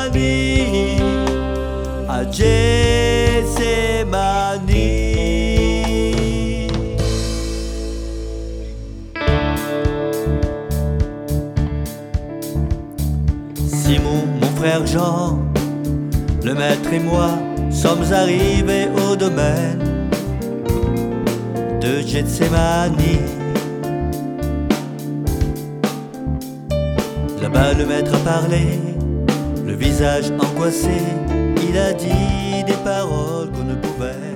à Gethsémani. Simon, mon frère Jean, le maître et moi sommes arrivés au domaine de Gethsémani. Là-bas le maître a parlé, le visage angoissé, il a dit des paroles qu'on ne pouvait